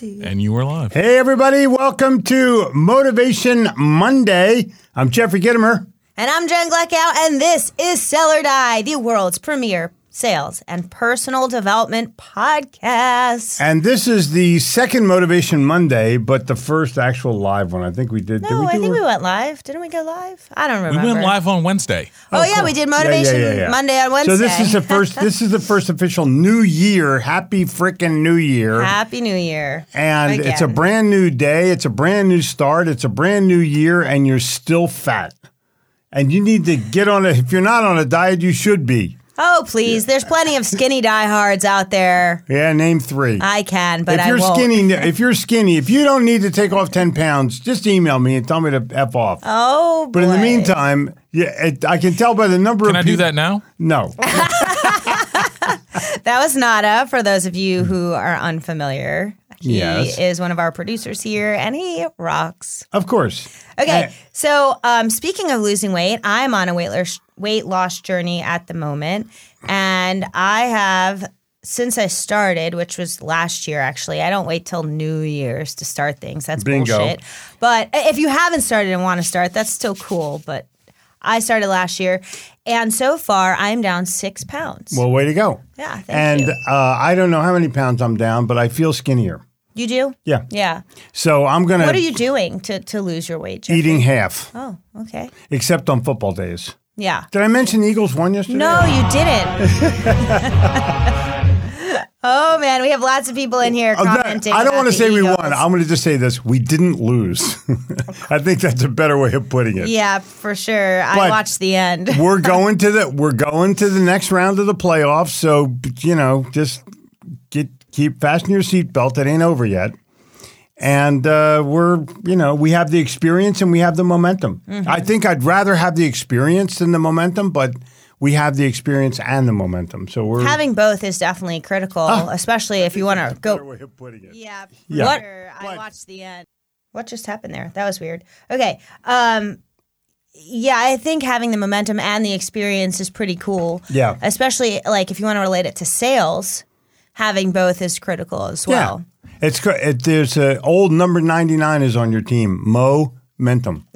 And you were live. Hey, everybody. Welcome to Motivation Monday. I'm Jeffrey Gittimer. And I'm Jen Gleckow, and this is Sell or Die, the world's premier sales and personal development podcast. And this is the second Motivation Monday, but the first actual live one. I think we did. No, I think we went live. Didn't we go live? I don't remember. We went live on Wednesday. Oh, yeah, cool. We did Motivation Monday on Wednesday. So this is the first. This is the first official New Year. Happy frickin' New Year! Happy New Year! And It's a brand new day. It's a brand new start. It's a brand new year, and you're still fat. And you need to get on it. If you're not on a diet, you should be. Oh, please. There's plenty of skinny diehards out there. Yeah, name 3. I can, but I won't. If you're skinny, if you don't need to take off 10 pounds, just email me and tell me to F off. Oh, boy. But in the meantime, I can tell by the number of people. Can I do that now? No. That was Nada, for those of you who are unfamiliar. He is one of our producers here, and he rocks. Of course. Okay, so speaking of losing weight, I'm on a weight loss journey at the moment, and I have, since I started, which was last year actually, I don't wait till New Year's to start things. That's Bingo. Bullshit. But if you haven't started and want to start, that's still cool, but I started last year, and so far I'm down 6 pounds. Well, way to go. Yeah, thank you. And I don't know how many pounds I'm down, but I feel skinnier. You do? Yeah. Yeah. So I'm going to... What are you doing to lose your weight, Jeffrey? Eating half. Oh, okay. Except on football days. Yeah. Did I mention the Eagles won yesterday? No, you didn't. Oh, man. We have lots of people in here commenting. I don't want to say Eagles. we won. I'm going to just say this. We didn't lose. I think that's a better way of putting it. Yeah, for sure. I watched the end. we're going to the next round of the playoffs. So, just fasten your seatbelt. It ain't over yet. And we have the experience and we have the momentum. Mm-hmm. I think I'd rather have the experience than the momentum, but we have the experience and the momentum. So we're having both is definitely critical, especially if you want to go. Better way of putting it. Yeah. Yeah. I watched the end. What just happened there? That was weird. Okay. Yeah, I think having the momentum and the experience is pretty cool. Yeah. Especially like if you want to relate it to sales, having both is critical as well. Yeah. There's an old number 99 is on your team, momentum.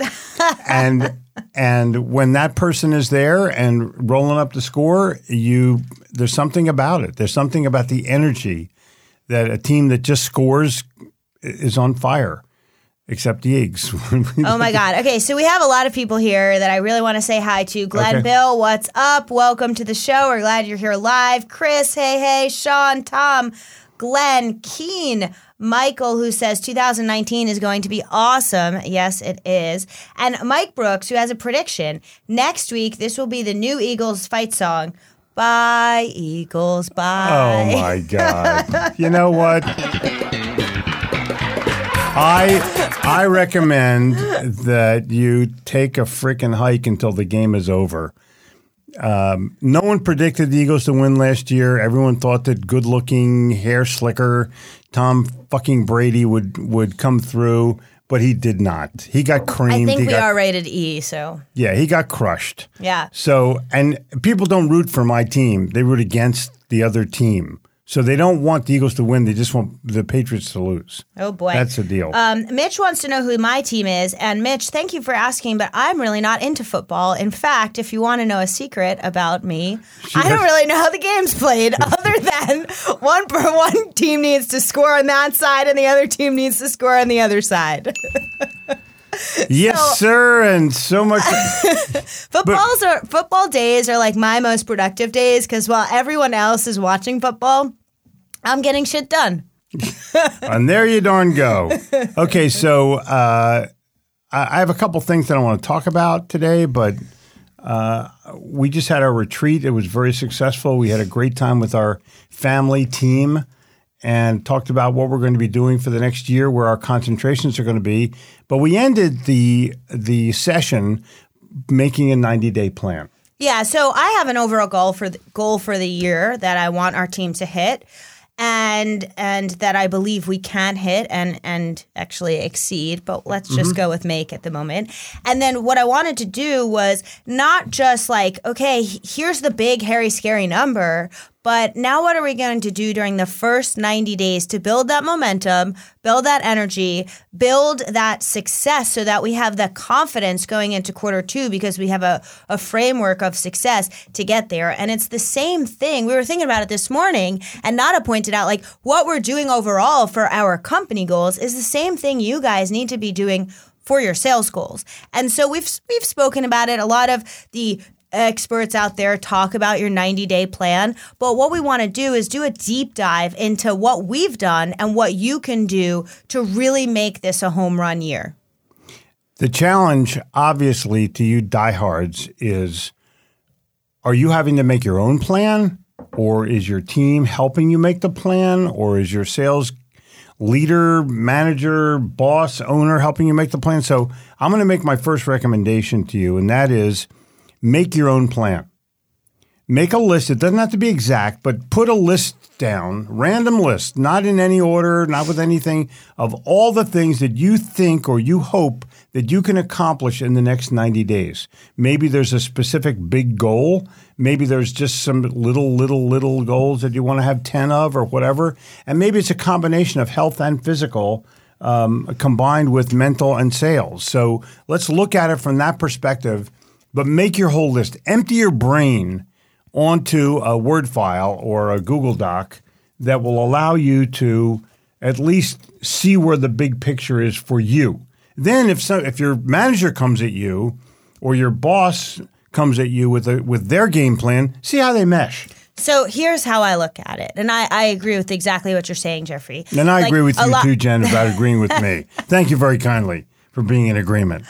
And when that person is there and rolling up the score, there's something about it. There's something about the energy that a team that just scores is on fire, except the Eagles. Oh, my God. Okay, so we have a lot of people here that I really want to say hi to. Glenn, Bill, what's up? Welcome to the show. We're glad you're here live. Chris, hey, Sean, Tom, Glenn, Keen, Michael, who says 2019 is going to be awesome. Yes, it is. And Mike Brooks, who has a prediction. Next week, this will be the new Eagles fight song. Bye, Eagles, bye. Oh, my God. You know what? I recommend that you take a freaking hike until the game is over. No one predicted the Eagles to win last year. Everyone thought that good-looking hair slicker Tom fucking Brady would come through, but he did not. He got creamed. I think we are rated E, so. Yeah, he got crushed. Yeah. So, and people don't root for my team. They root against the other team. So they don't want the Eagles to win. They just want the Patriots to lose. Oh, boy. That's the deal. Mitch wants to know who my team is. And Mitch, thank you for asking, but I'm really not into football. In fact, if you want to know a secret about me, I don't really know how the game's played other than one team needs to score on that side and the other team needs to score on the other side. Yes, sir, and so much. Football days are like my most productive days because while everyone else is watching football, I'm getting shit done. And there you darn go. Okay, so I have a couple things that I want to talk about today, but we just had our retreat. It was very successful. We had a great time with our family team and talked about what we're going to be doing for the next year, where our concentrations are going to be. But we ended the session making a 90-day plan. Yeah, so I have an overall goal for the year that I want our team to hit, and that I believe we can hit and actually exceed. But let's just go with make at the moment. And then what I wanted to do was not just like, okay, here's the big, hairy, scary number, But now what are we going to do during the first 90 days to build that momentum, build that energy, build that success so that we have the confidence going into quarter two because we have a framework of success to get there. And it's the same thing. We were thinking about it this morning, and Nada pointed out like what we're doing overall for our company goals is the same thing you guys need to be doing for your sales goals. And so we've spoken about it. A lot of the experts out there talk about your 90-day plan, but what we want to do is do a deep dive into what we've done and what you can do to really make this a home run year. The challenge, obviously, to you diehards is, are you having to make your own plan, or is your team helping you make the plan, or is your sales leader, manager, boss, owner helping you make the plan? So I'm going to make my first recommendation to you, and that is make your own plan. Make a list. It doesn't have to be exact, but put a list down, random list, not in any order, not with anything, of all the things that you think or you hope that you can accomplish in the next 90 days. Maybe there's a specific big goal. Maybe there's just some little goals that you want to have 10 of or whatever. And maybe it's a combination of health and physical combined with mental and sales. So let's look at it from that perspective. But make your whole list. Empty your brain onto a Word file or a Google Doc that will allow you to at least see where the big picture is for you. Then if your manager comes at you or your boss comes at you with their game plan, see how they mesh. So here's how I look at it. And I agree with exactly what you're saying, Jeffrey. And I agree with you too, Jen, about agreeing with me. Thank you very kindly for being in agreement.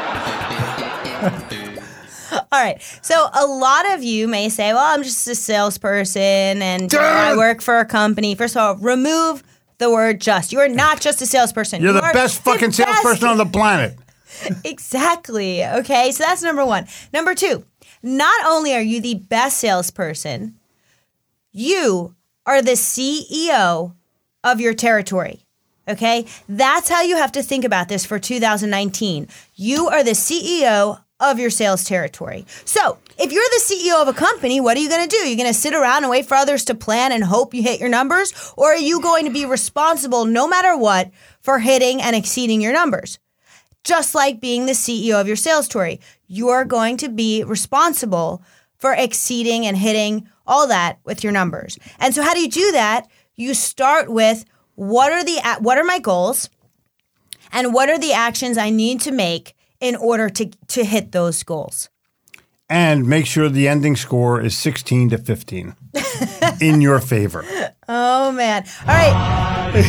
All right. So a lot of you may say, well, I'm just a salesperson and I work for a company. First of all, remove the word just. You are not just a salesperson. You're the best fucking salesperson on the planet. Exactly. Okay. So that's number one. Number two, not only are you the best salesperson, you are the CEO of your territory. Okay. That's how you have to think about this for 2019. You are the CEO of your sales territory. So if you're the CEO of a company, what are you going to do? You're going to sit around and wait for others to plan and hope you hit your numbers? Or are you going to be responsible no matter what for hitting and exceeding your numbers? Just like being the CEO of your sales territory, you're going to be responsible for exceeding and hitting all that with your numbers. And so how do you do that? You start with what are my goals and what are the actions I need to make in order to hit those goals. And make sure the ending score is 16-15 in your favor. Oh, man. All right.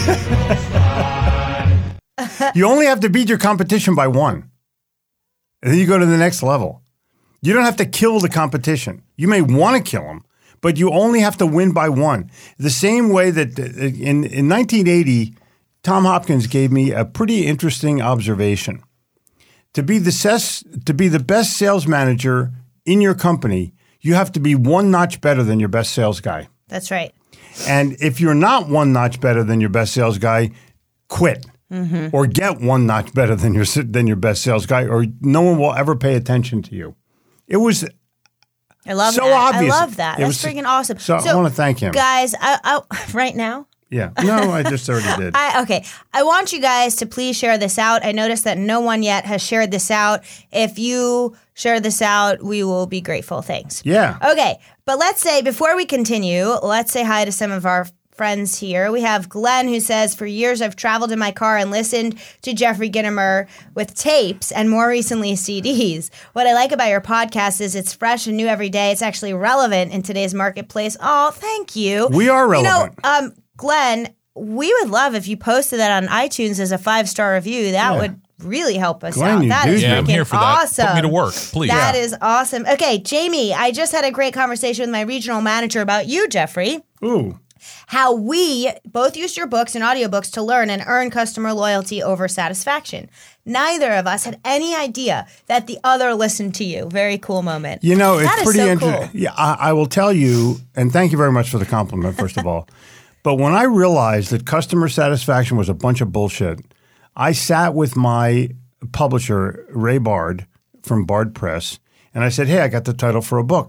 You only have to beat your competition by one. And then you go to the next level. You don't have to kill the competition. You may want to kill them, but you only have to win by one. The same way that in 1980, Tom Hopkins gave me a pretty interesting observation. To be the best sales manager in your company, you have to be one notch better than your best sales guy. That's right. And if you're not one notch better than your best sales guy, quit. Mm-hmm. Or get one notch better than your best sales guy, or no one will ever pay attention to you. It was I love so that. obvious. I love that. That's freaking awesome. So I want to thank him. Guys, I right now? Yeah. No, I just already did. Okay. I want you guys to please share this out. I noticed that no one yet has shared this out. If you share this out, we will be grateful. Thanks. Yeah. Okay. But let's say, before we continue, let's say hi to some of our friends here. We have Glenn, who says, for years I've traveled in my car and listened to Jeffrey Gitomer with tapes and more recently CDs. What I like about your podcast is it's fresh and new every day. It's actually relevant in today's marketplace. Oh, thank you. We are relevant. Glenn, we would love if you posted that on iTunes as a 5-star review. That would really help us Glenn, out. That is I'm here for awesome. That. Put me to work, please. That is awesome. Okay, Jamie, I just had a great conversation with my regional manager about you, Jeffrey. Ooh. How we both used your books and audiobooks to learn and earn customer loyalty over satisfaction. Neither of us had any idea that the other listened to you. Very cool moment. You know, it's that pretty so interesting. Cool. Yeah, I will tell you, and thank you very much for the compliment, first of all. But when I realized that customer satisfaction was a bunch of bullshit, I sat with my publisher, Ray Bard, from Bard Press, and I said, hey, I got the title for a book.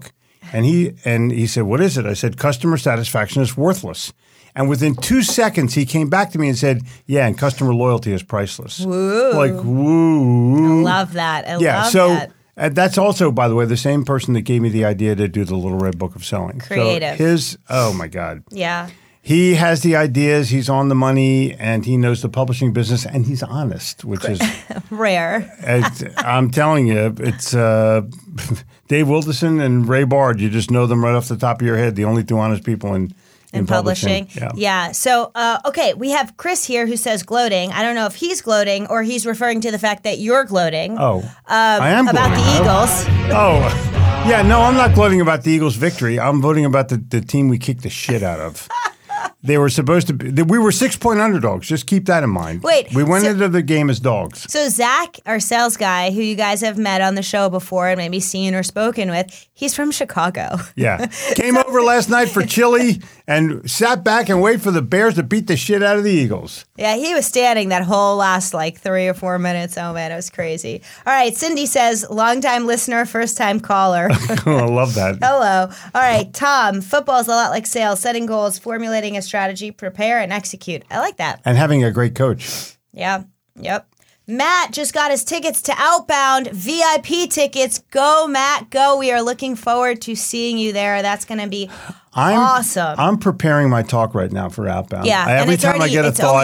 And he said, "What is it?" I said, "Customer satisfaction is worthless." And within 2 seconds, he came back to me and said, "Yeah, and customer loyalty is priceless." Woo. Like, woo. Love that. I love that. That's also, by the way, the same person that gave me the idea to do the Little Red Book of Selling. Creative. So oh my God. Yeah. He has the ideas, he's on the money, and he knows the publishing business, and he's honest, which is rare. I'm telling you, it's Dave Wilderson and Ray Bard. You just know them right off the top of your head, the only two honest people in publishing. Yeah. So, okay, we have Chris here who says gloating. I don't know if he's gloating or he's referring to the fact that you're gloating. Oh, I am about gloating. the Eagles. Oh, yeah. No, I'm not gloating about the Eagles' victory. I'm voting about the team we kicked the shit out of. They were supposed to be. We were 6-point underdogs. Just keep that in mind. Wait, we went into the game as dogs. So Zach, our sales guy, who you guys have met on the show before and maybe seen or spoken with, he's from Chicago. Yeah, came over last night for chili and sat back and waited for the Bears to beat the shit out of the Eagles. Yeah, he was standing that whole last 3 or 4 minutes. Oh man, it was crazy. All right, Cindy says, longtime listener, first time caller. Oh, I love that. Hello. All right, Tom, football is a lot like sales, setting goals, formulating a strategy, prepare and execute. I like that. And having a great coach. Yeah. Yep. Matt just got his tickets to Outbound, VIP tickets. Go, Matt, go. We are looking forward to seeing you there. That's going to be awesome. I'm preparing my talk right now for Outbound. Yeah, every time I get a thought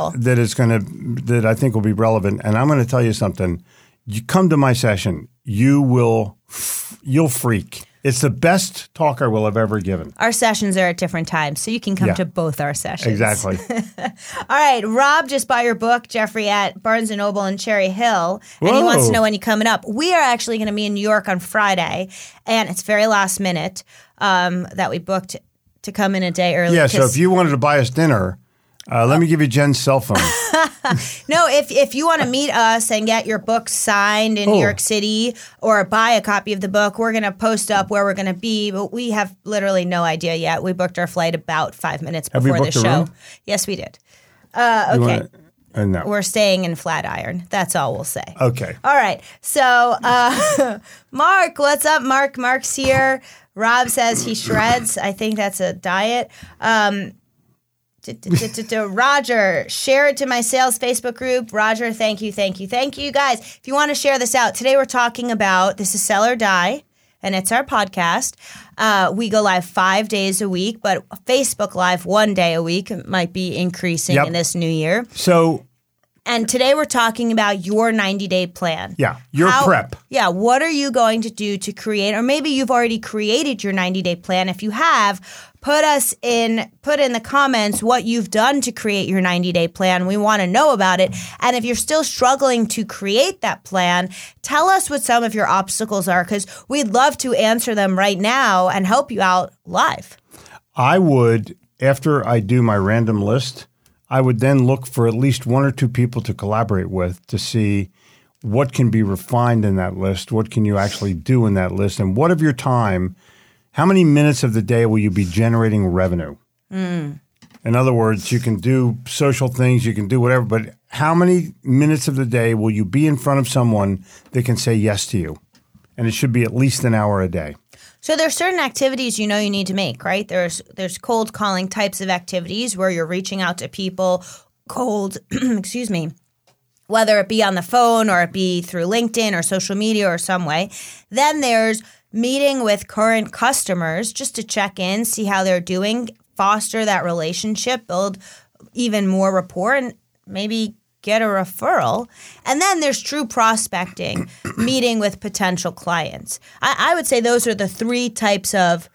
that I think will be relevant, and I'm going to tell you something. You come to my session, you'll freak. It's the best talk I will have ever given. Our sessions are at different times, so you can come to both our sessions. Exactly. All right. Rob just bought your book, Jeffrey, at Barnes & Noble in Cherry Hill, and he wants to know when you're coming up. We are actually going to be in New York on Friday, and it's very last minute that we booked to come in a day early. Yeah, so if you wanted to buy us dinner, let me give you Jen's cell phone. No, if you want to meet us and get your book signed in New York City or buy a copy of the book, we're going to post up where we're going to be, but we have literally no idea yet. We booked our flight about 5 minutes before the show. Room? Yes, we did. Okay. No. We're staying in Flatiron. That's all we'll say. Okay. All right. So, Mark, what's up, Mark? Mark's here. Rob says he shreds. I think that's a diet. Roger, share it to my sales Facebook group. Roger, thank you. You guys, if you want to share this out, today we're talking about This is Sell or Die, and it's our podcast. We go live 5 days a week, but Facebook Live 1 day a week might be increasing in this new year. And today we're talking about your 90-day plan. Yeah, your prep. Yeah, what are you going to do to create, or maybe you've already created your 90-day plan. If you have, put in the comments what you've done to create your 90-day plan. We want to know about it. And if you're still struggling to create that plan, tell us what some of your obstacles are, because we'd love to answer them right now and help you out live. I would, after I do my random list, I would then look for at least one or two people to collaborate with to see what can be refined in that list, what can you actually do in that list, and what of your time, how many minutes of the day will you be generating revenue? In other words, you can do social things, you can do whatever, but how many minutes of the day will you be in front of someone that can say yes to you? And it should be at least an hour a day. So there's certain activities you need to make, right? There's cold calling types of activities where you're reaching out to people cold, excuse me, whether it be on the phone or it be through LinkedIn or social media or some way. Then there's meeting with current customers just to check in, see how they're doing, foster that relationship, build even more rapport, and maybe get a referral. And then there's true prospecting, meeting with potential clients. I would say those are the three types of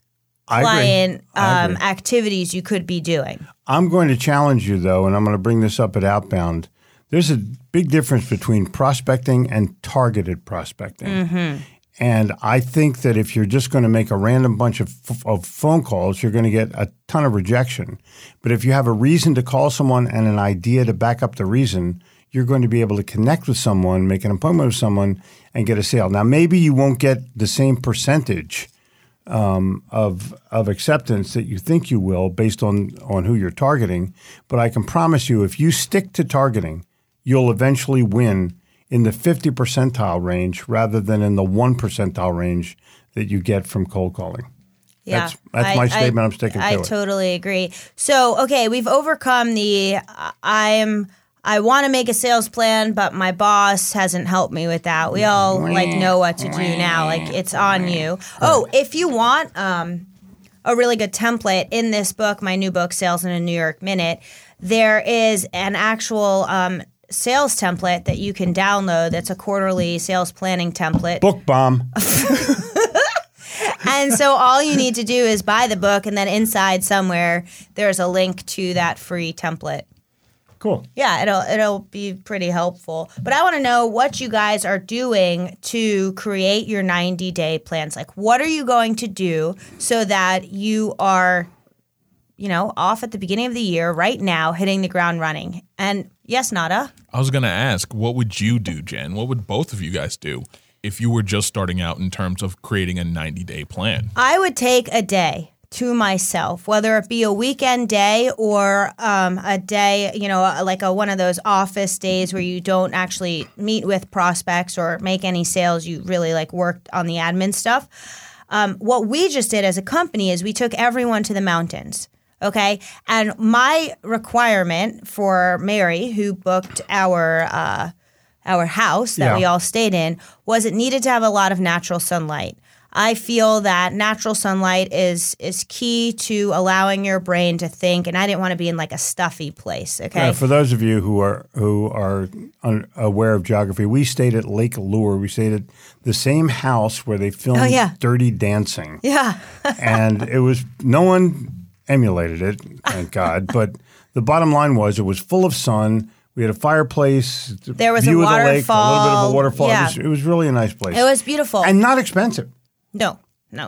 client activities you could be doing. I'm going to challenge you, though, and I'm going to bring this up at Outbound. There's a big difference between prospecting and targeted prospecting. Mm-hmm. And I think that if you're just going to make a random bunch of phone calls, you're going to get a ton of rejection. But if you have a reason to call someone and an idea to back up the reason, you're going to be able to connect with someone, make an appointment with someone, and get a sale. Now, maybe you won't get the same percentage of acceptance that you think you will based on who you're targeting. But I can promise you, if you stick to targeting, you'll eventually win in the 50 percentile range rather than in the 1 percentile range that you get from cold calling. Yeah. That's my statement. I'm sticking to it. I totally agree. So, okay, we've overcome the I want to make a sales plan, but my boss hasn't helped me with that. We all know what to do now. It's on you. Oh, if you want a really good template in this book, my new book, Sales in a New York Minute, there is an actual sales template that you can download. That's a quarterly sales planning template. Book bomb. And so all you need to do is buy the book, and then inside somewhere there's a link to that free template. Cool. Yeah, it'll be pretty helpful. But I want to know what you guys are doing to create your 90-day plans. Like, what are you going to do so that you are, off at the beginning of the year right now, hitting the ground running? And yes, Nada? I was going to ask, what would you do, Jen? What would both of you guys do if you were just starting out in terms of creating a 90-day plan? I would take a day to myself, whether it be a weekend day or a day, like one of those office days where you don't actually meet with prospects or make any sales. You really worked on the admin stuff. What we just did as a company is we took everyone to the mountains. Okay. And my requirement for Mary, who booked our house that we all stayed in, was it needed to have a lot of natural sunlight. I feel that natural sunlight is key to allowing your brain to think, and I didn't want to be in a stuffy place. Okay. For those of you who are aware of geography, we stayed at Lake Lure. We stayed at the same house where they filmed Dirty Dancing. Yeah. And no one emulated it, thank God. But the bottom line was it was full of sun. We had a fireplace. There was view a waterfall. Of the lake, a little bit of a waterfall. Yeah. It was really a nice place. It was beautiful and not expensive. No.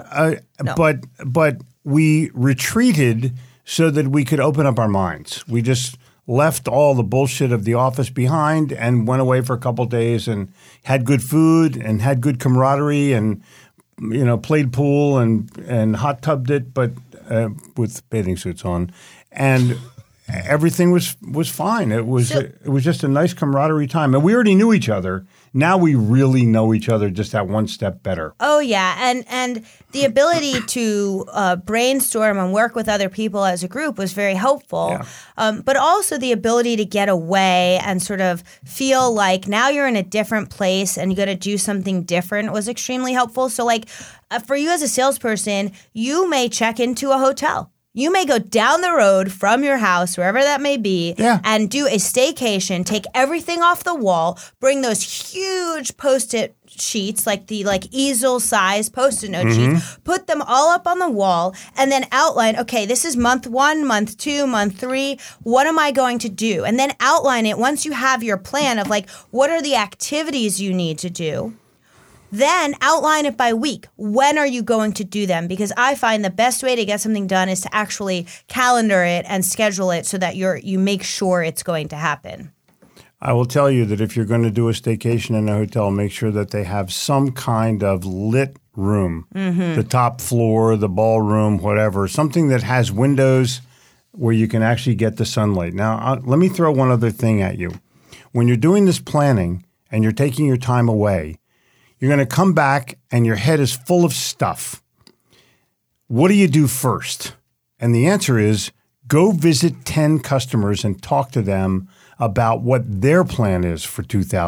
But we retreated so that we could open up our minds. We just left all the bullshit of the office behind and went away for a couple of days and had good food and had good camaraderie and played pool and hot tubbed it, but with bathing suits on, and everything was fine. It was just a nice camaraderie time, and we already knew each other. Now we really know each other just that one step better. Oh yeah, and the ability to brainstorm and work with other people as a group was very helpful. Yeah. But also the ability to get away and sort of feel like now you're in a different place and you got to do something different was extremely helpful. So for you as a salesperson, you may check into a hotel. You may go down the road from your house, wherever that may be, and do a staycation, take everything off the wall, bring those huge Post-it sheets, the easel-size Post-it note sheets, put them all up on the wall, and then outline, okay, this is month 1, month 2, month 3, what am I going to do? And then outline it once you have your plan of what are the activities you need to do. Then outline it by week. When are you going to do them? Because I find the best way to get something done is to actually calendar it and schedule it so that you make sure it's going to happen. I will tell you that if you're going to do a staycation in a hotel, make sure that they have some kind of lit room, the top floor, the ballroom, whatever, something that has windows where you can actually get the sunlight. Now, let me throw one other thing at you. When you're doing this planning and you're taking your time away, you're going to come back and your head is full of stuff. What do you do first? And the answer is go visit 10 customers and talk to them about what their plan is for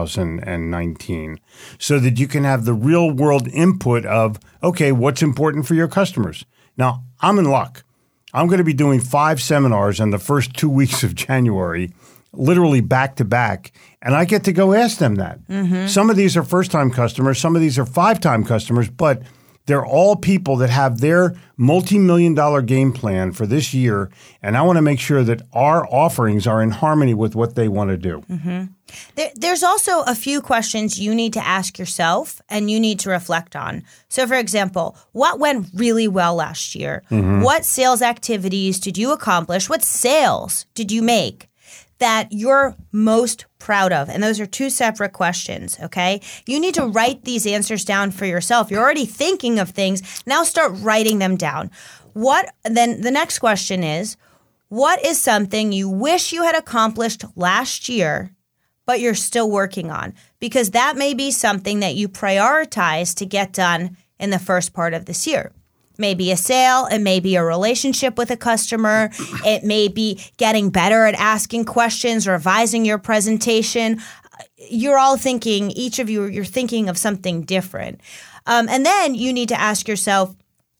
2019 so that you can have the real world input of, okay, what's important for your customers? Now, I'm in luck. I'm going to be doing 5 seminars in the first 2 weeks of January, literally back to back, and I get to go ask them that. Some of these are first-time customers, some of these are 5-time customers, but they're all people that have their multi-million-dollar game plan for this year, and I want to make sure that our offerings are in harmony with what they want to do. There's also a few questions you need to ask yourself and you need to reflect on. So, for example, what went really well last year? What sales activities did you accomplish? What sales did you make that you're most proud of? And those are 2 separate questions, okay? You need to write these answers down for yourself. You're already thinking of things. Now start writing them down. Then the next question is, what is something you wish you had accomplished last year, but you're still working on? Because that may be something that you prioritize to get done in the first part of this year. Maybe a sale, it may be a relationship with a customer, it may be getting better at asking questions, revising your presentation. You're all thinking, each of you, you're thinking of something different. And then you need to ask yourself,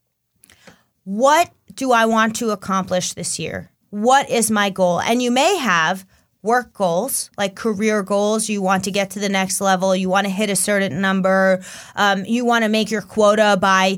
what do I want to accomplish this year? What is my goal? And you may have work goals, like career goals. You want to get to the next level. You want to hit a certain number. You want to make your quota by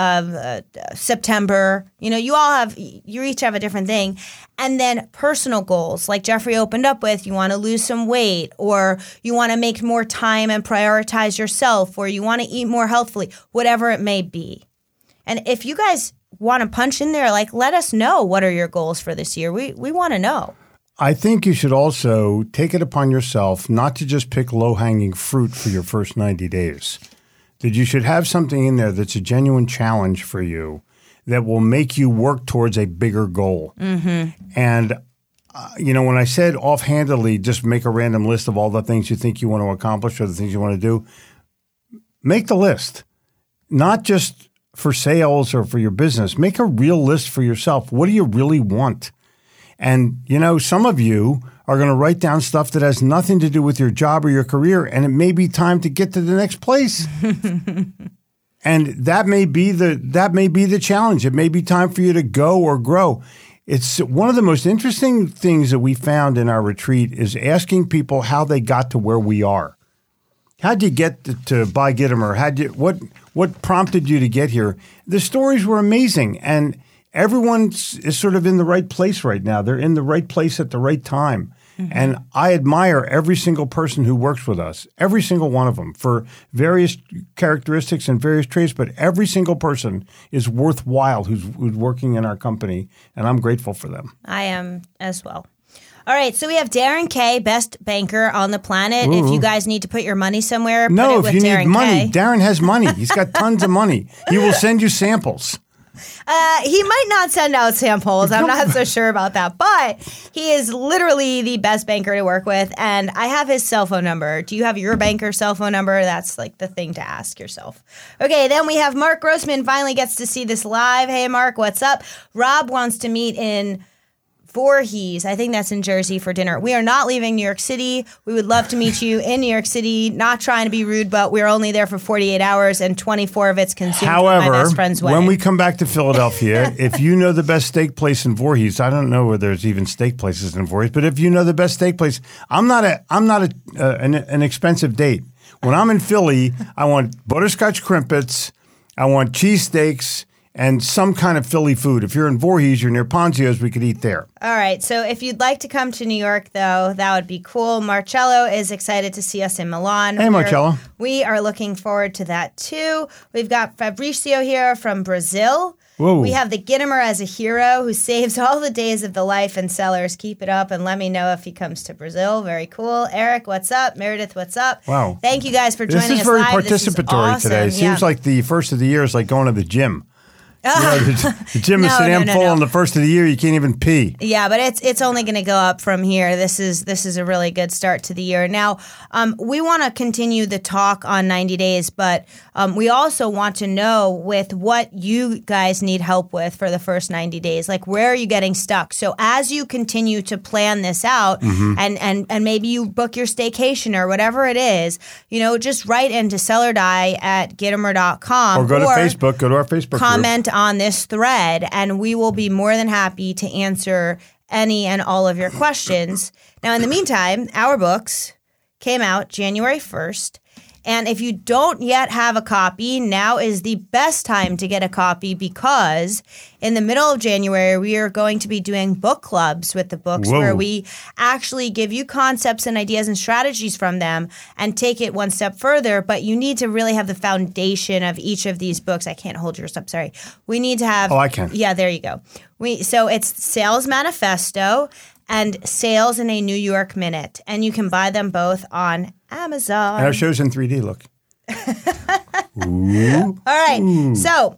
September. You each have a different thing. And then personal goals, like Jeffrey opened up with, you want to lose some weight, or you want to make more time and prioritize yourself, or you want to eat more healthfully, whatever it may be. And if you guys want to punch in there, like, let us know what are your goals for this year. We want to know. I think you should also take it upon yourself not to just pick low-hanging fruit for your first 90 days. That you should have something in there that's a genuine challenge for you that will make you work towards a bigger goal. Mm-hmm. And, when I said offhandedly, just make a random list of all the things you think you want to accomplish or the things you want to do, make the list. Not just for sales or for your business. Make a real list for yourself. What do you really want? And, some of you are going to write down stuff that has nothing to do with your job or your career, and it may be time to get to the next place. And that may be the challenge. It may be time for you to go or grow. It's one of the most interesting things that we found in our retreat is asking people how they got to where we are. How'd you get to buy Gitomer? What prompted you to get here? The stories were amazing, and everyone is sort of in the right place right now. They're in the right place at the right time. Mm-hmm. And I admire every single person who works with us, every single one of them, for various characteristics and various traits, but every single person is worthwhile who's working in our company, and I'm grateful for them. I am as well. All right, so we have Darren K, best banker on the planet. Ooh. If you guys need to put your money somewhere, no, put it if with you Darren need money, K. Darren has money. He's got tons of money. He will send you samples. He might not send out samples. I'm not so sure about that. But he is literally the best banker to work with. And I have his cell phone number. Do you have your banker's cell phone number? That's like the thing to ask yourself. Okay, then we have Mark Grossman finally gets to see this live. Hey, Mark, what's up? Rob wants to meet in Voorhees, I think that's in Jersey, for dinner. We are not leaving New York City. We would love to meet you in New York City. Not trying to be rude, but we're only there for 48 hours and 24 of it's consumed. However, my best friend's wedding. When we come back to Philadelphia, if you know the best steak place in Voorhees, I don't know whether there's even steak places in Voorhees, but if you know the best steak place, I'm not an expensive date. When I'm in Philly, I want butterscotch crimpets, I want cheesesteaks, and some kind of Philly food. If you're in Voorhees, you're near Ponzio's, we could eat there. All right. So if you'd like to come to New York, though, that would be cool. Marcello is excited to see us in Milan. Hey, Marcello. We are looking forward to that, too. We've got Fabricio here from Brazil. Whoa. We have the Gitomer as a hero who saves all the days of the life and sellers. Keep it up and let me know if he comes to Brazil. Very cool. Eric, what's up? Meredith, what's up? Wow. Thank you guys for joining us live. This is very participatory today. It Yeah. seems like the first of the year is like going to the gym. The gym is so damn full on the first of the year, you can't even pee. Yeah, but it's only going to go up from here. This is a really good start to the year. Now, we want to continue the talk on 90 days, but we also want to know with what you guys need help with for the first 90 days. Like, where are you getting stuck? So as you continue to plan this out and maybe you book your staycation or whatever it is, just write into sellerDie@Gitomer.com. Or go to Facebook, go to our Facebook comment on this thread, and we will be more than happy to answer any and all of your questions. Now, in the meantime, our books came out January 1st. And if you don't yet have a copy, now is the best time to get a copy because in the middle of January, we are going to be doing book clubs with the books where we actually give you concepts and ideas and strategies from them and take it one step further. But you need to really have the foundation of each of these books. I can't hold yours up. Sorry. We need to have. Oh, I can. Yeah, there you go. So it's Sales Manifesto and Sales in a New York Minute. And you can buy them both on Amazon. And our show's in 3D, look. Ooh. All right. So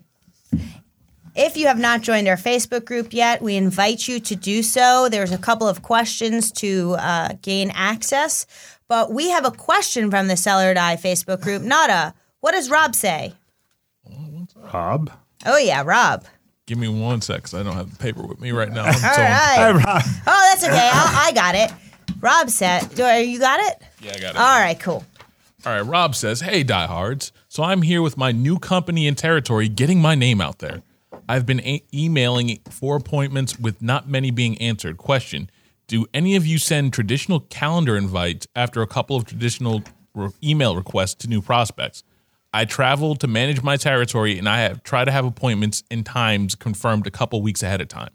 if you have not joined our Facebook group yet, we invite you to do so. There's a couple of questions to gain access. But we have a question from the Seller Die Facebook group. Nada, what does Rob say? Rob? Oh, yeah, Rob. Give me 1 sec, 'cause I don't have the paper with me right now. All right. Oh, that's okay. I got it. Rob said, you got it? Yeah, I got it. All right, cool. All right, Rob says, hey, diehards. So I'm here with my new company and territory getting my name out there. I've been emailing for appointments with not many being answered. Question, do any of you send traditional calendar invites after a couple of traditional email requests to new prospects? I travel to manage my territory, and I have tried to have appointments and times confirmed a couple weeks ahead of time.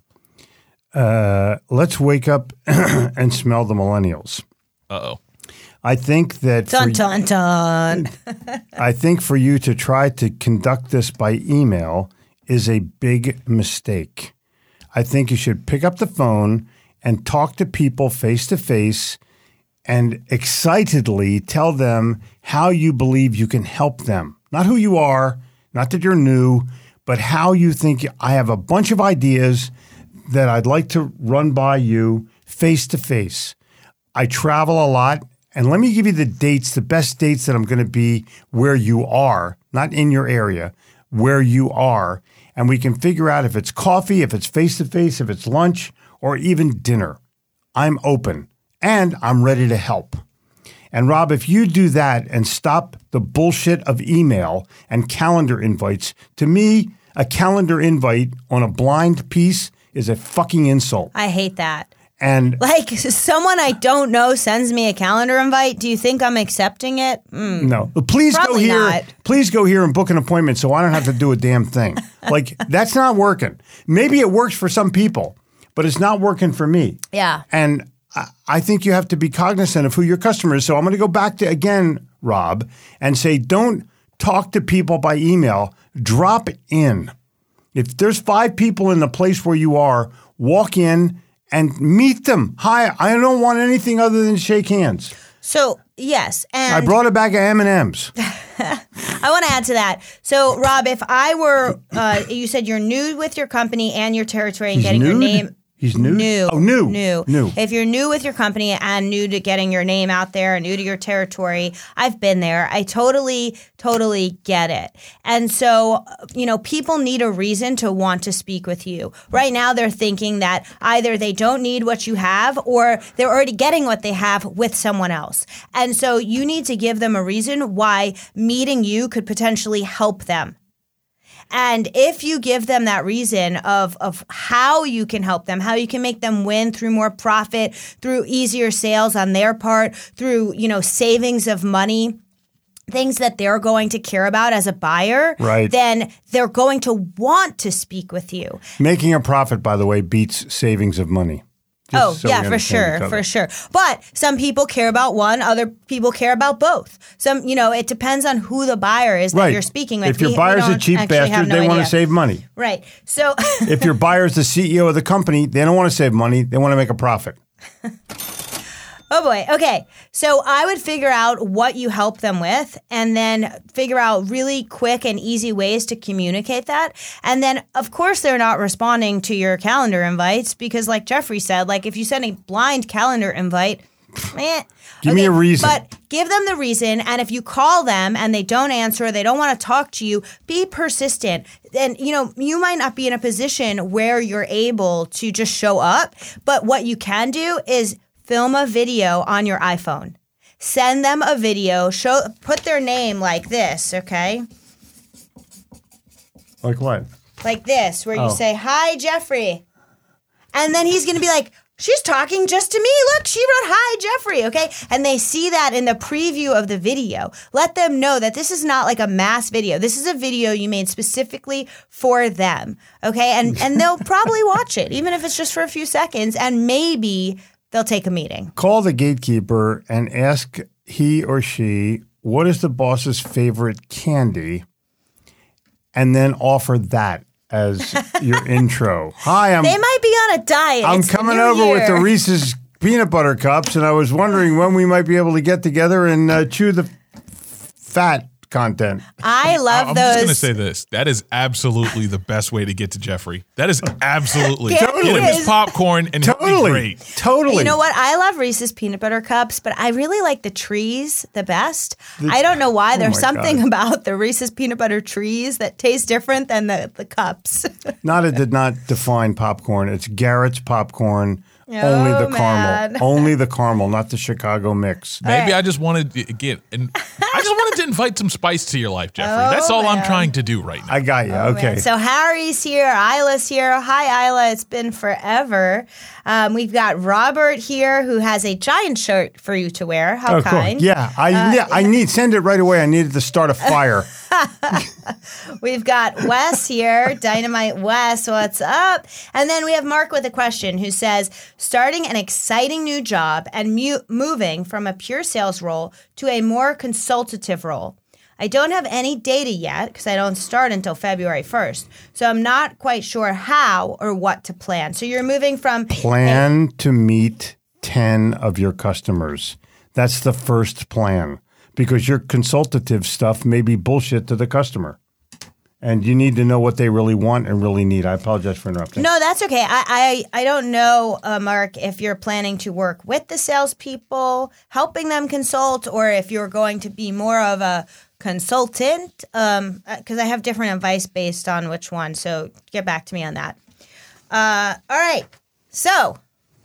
Let's wake up and smell the millennials. Uh-oh. I think that Dun, dun, dun. I think for you to try to conduct this by email is a big mistake. I think you should pick up the phone and talk to people face to face and excitedly tell them how you believe you can help them. Not who you are, not that you're new, but how you think. I have a bunch of ideas that I'd like to run by you face to face. I travel a lot, and let me give you the dates, the best dates that I'm going to be where you are, not in your area, where you are. And we can figure out if it's coffee, if it's face to face, if it's lunch, or even dinner. I'm open. And I'm ready to help. And Rob, if you do that and stop the bullshit of email and calendar invites, to me, a calendar invite on a blind piece is a fucking insult. I hate that. And like someone I don't know sends me a calendar invite. Do you think I'm accepting it? No. Please Probably go here. not. Please go here and book an appointment so I don't have to do a damn thing. Like, that's not working. Maybe it works for some people, but it's not working for me. Yeah. And I think you have to be cognizant of who your customer is. So I'm going to go back to, again, Rob, and say don't talk to people by email. Drop in. If there's 5 people in the place where you are, walk in and meet them. Hi, I don't want anything other than shake hands. So, yes. And I brought a bag of M&Ms. I want to add to that. So, Rob, if I were, you said you're new with your company and your territory and getting your name. He's new? New. Oh, new. If you're new with your company and new to getting your name out there, new to your territory, I've been there. I totally get it. And so, people need a reason to want to speak with you. Right now, they're thinking that either they don't need what you have or they're already getting what they have with someone else. And so you need to give them a reason why meeting you could potentially help them. And if you give them that reason of how you can help them, how you can make them win through more profit, through easier sales on their part, through, savings of money, things that they're going to care about as a buyer, right, then they're going to want to speak with you. Making a profit, by the way, beats savings of money. For sure. But some people care about one, other people care about both. It depends on who the buyer is that you're speaking with. If your buyer's a cheap bastard, they want to save money. Right. So if your buyer's the CEO of the company, they don't want to save money. They want to make a profit. Oh boy. Okay. So I would figure out what you help them with and then figure out really quick and easy ways to communicate that. And then, of course, they're not responding to your calendar invites because like Jeffrey said, like if you send a blind calendar invite, Give me a reason. But give them the reason. And if you call them and they don't answer, they don't want to talk to you, be persistent. And, you might not be in a position where you're able to just show up. But what you can do is film a video on your iPhone. Send them a video. Put their name like this, okay? Like what? Like this, where you say, "Hi, Jeffrey." And then he's going to be like, "She's talking just to me. Look, she wrote, 'Hi, Jeffrey,' okay?" And they see that in the preview of the video. Let them know that this is not like a mass video. This is a video you made specifically for them, okay? And they'll probably watch it, even if it's just for a few seconds, and maybe they'll take a meeting. Call the gatekeeper and ask he or she, what is the boss's favorite candy? And then offer that as your intro. Hi, they might be on a diet. I'm It's coming the new over year. with the Reese's peanut butter cups, and I was wondering when we might be able to get together and chew the fat content. I love I'm those. just going to say this. That is absolutely the best way to get to Jeffrey. That is absolutely. Totally. Get him his popcorn and it'll be great. Totally. You know what? I love Reese's peanut butter cups, but I really like the trees the best. I don't know why. There's my something God. about the Reese's peanut butter trees that taste different than the cups. Nada did not define popcorn. It's Garrett's popcorn. Only the man. caramel. Only the caramel, not the Chicago mix. Maybe I just wanted to invite some spice to your life, Jeffrey. That's all I'm trying to do right now. I got you. Okay. Man. So Harry's here, Isla's here. Hi, Isla. It's been forever. We've got Robert here, who has a giant shirt for you to wear. How Oh, cool. kind. Yeah, send it right away. I needed to start a fire. We've got Wes here, Dynamite Wes, what's up? And then we have Mark with a question who says, starting an exciting new job and moving from a pure sales role to a more consultative role. I don't have any data yet because I don't start until February 1st. So I'm not quite sure how or what to plan. So you're moving from Plan to meet 10 of your customers. That's the first plan. Because your consultative stuff may be bullshit to the customer. And you need to know what they really want and really need. I apologize for interrupting. No, that's okay. I don't know, Mark, if you're planning to work with the salespeople, helping them consult, or if you're going to be more of a consultant, because I have different advice based on which one. So get back to me on that. All right. So.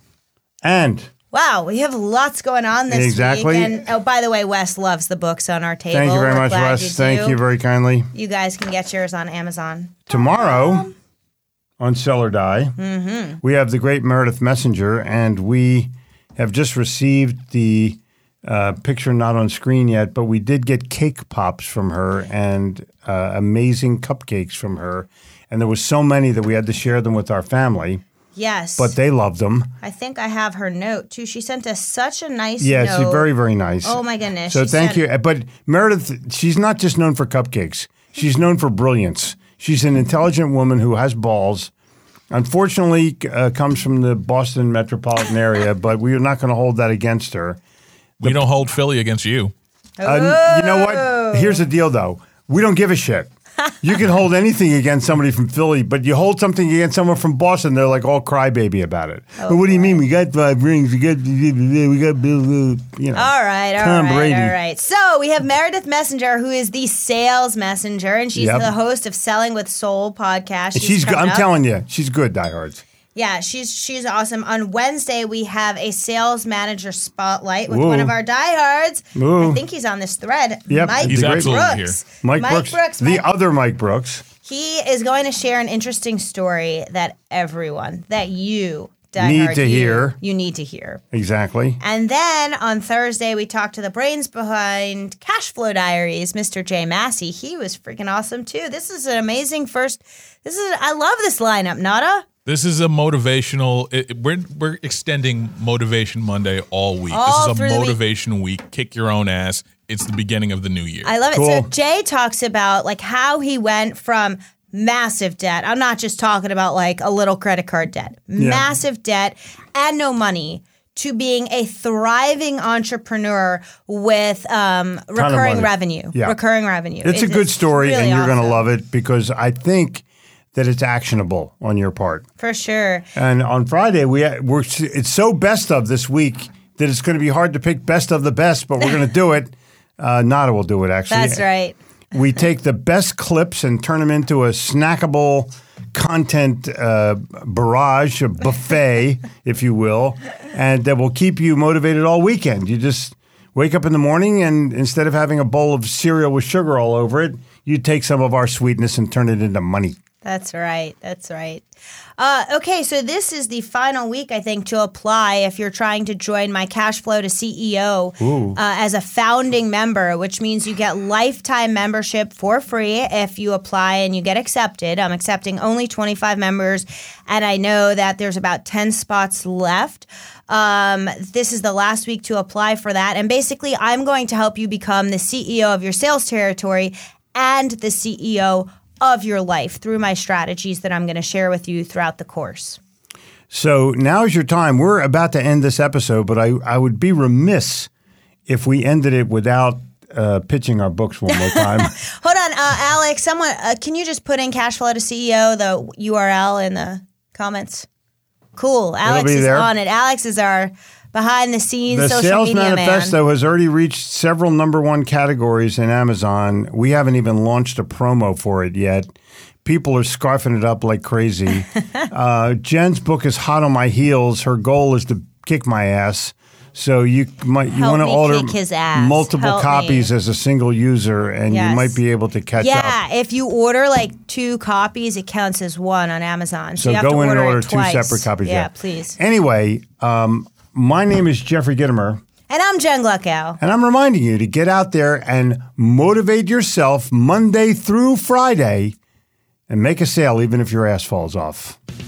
And. Wow, we have lots going on this Exactly. week. And, oh, by the way, Wes loves the books on our table. Thank you very We're much, glad Wes. you do. Thank you very kindly. You guys can get yours on Amazon. Tomorrow on Sell or Die, we have the great Meredith Messenger, and we have just received the picture not on screen yet, but we did get cake pops from her and amazing cupcakes from her. And there was so many that we had to share them with our family. Yes. But they loved them. I think I have her note, too. She sent us such a nice Yeah, note. she's very, very nice. Oh, my goodness. So She thank sent- you. But Meredith, she's not just known for cupcakes. She's known for brilliance. She's an intelligent woman who has balls. Unfortunately, comes from the Boston metropolitan area, but we are not going to hold that against her. We don't hold Philly against you. You know what? Here's the deal, though. We don't give a shit. You can hold anything against somebody from Philly, but you hold something against someone from Boston, they're like all crybaby about it. But what do you mean? We got 5 rings. We got, you know. All right. Tom Brady. All right. So we have Meredith Messenger, who is the sales messenger, and she's Yep. the host of Selling with Soul podcast. And she's good. coming I'm up. telling you, she's good, diehards. Yeah, she's awesome. On Wednesday, we have a sales manager spotlight with Ooh. one of our diehards. Ooh. I think he's on this thread. Yep, Mike he's absolutely Brooks. here. Mike Brooks. The other Mike Brooks. He is going to share an interesting story that everyone, that you, Need diehard to hear. You need to hear. Exactly. And then on Thursday, we talked to the brains behind Cash Flow Diaries, Mr. Jay Massey. He was freaking awesome, too. This is an amazing I love this lineup, Nada. This is a motivational. We're extending Motivation Monday all week. All This is through a the week. motivation week. Kick your own ass. It's the beginning of the new year. I love it. Cool. So Jay talks about like how he went from massive debt. I'm not just talking about like a little credit card debt. Massive debt and no money to being a thriving entrepreneur with recurring money. revenue. Yeah. Recurring revenue. It's a good story, really and you're going to awesome. love it because I think that it's actionable on your part. For sure. And on Friday, it's so best of this week that it's going to be hard to pick best of the best, but we're going to do it. Nada will do it, actually. That's right. We take the best clips and turn them into a snackable content barrage, a buffet, if you will, and that will keep you motivated all weekend. You just wake up in the morning, and instead of having a bowl of cereal with sugar all over it, you take some of our sweetness and turn it into money. That's right. That's right. Okay, so this is the final week, I think, to apply if you're trying to join my Cash Flow to CEO as a founding member, which means you get lifetime membership for free if you apply and you get accepted. I'm accepting only 25 members, and I know that there's about 10 spots left. This is the last week to apply for that. And basically, I'm going to help you become the CEO of your sales territory and the CEO of your life through my strategies that I'm going to share with you throughout the course. So now's your time. We're about to end this episode, but I would be remiss if we ended it without pitching our books one more time. Hold on, Alex. Someone, can you just put in Cashflow to CEO, the URL in the comments? Cool. Alex is there. on it. Alex is our behind the scenes The social Sales media Manifesto man. has already reached several #1 categories in Amazon. We haven't even launched a promo for it yet. People are scarfing it up like crazy. Jen's book is hot on my heels. Her goal is to kick my ass. So you want to order kick his ass. multiple Help copies me. as a single user, and Yes. you might be able to catch up. Yeah, if you order like 2 copies, it counts as 1 on Amazon. So you have go to in and order order it 2 twice. separate copies. Yeah, please. Anyway, my name is Jeffrey Gitomer. And I'm Jen Gluckow. And I'm reminding you to get out there and motivate yourself Monday through Friday and make a sale even if your ass falls off.